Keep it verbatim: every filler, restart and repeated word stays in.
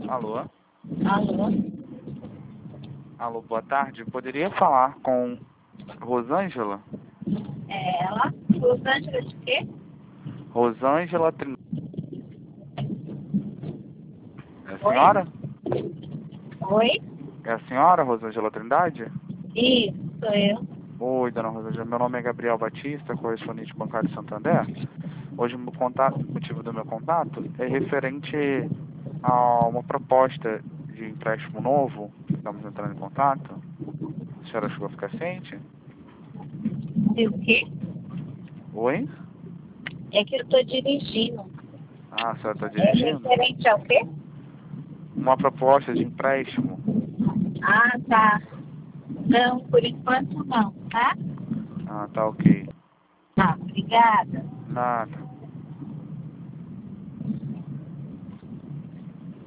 Alô? Alô? Alô, boa tarde. Poderia falar com Rosângela? É ela? Rosângela de quê? Rosângela Trindade. É a Oi? senhora? Oi? É a senhora, Rosângela Trindade? Isso, sou eu. Oi, dona Rosângela. Meu nome é Gabriel Batista, correspondente bancário de Santander. Hoje o meu contato, o motivo do meu contato é referente a uma proposta de empréstimo novo. Estamos entrando em contato. A senhora chegou a ficar ciente? E o quê? Oi? É que eu tô dirigindo. Ah, a senhora está É dirigindo? referente ao quê? Uma proposta de empréstimo. Ah, tá. Não, por enquanto não, tá? Ah, tá ok. Tá, obrigada. Nada.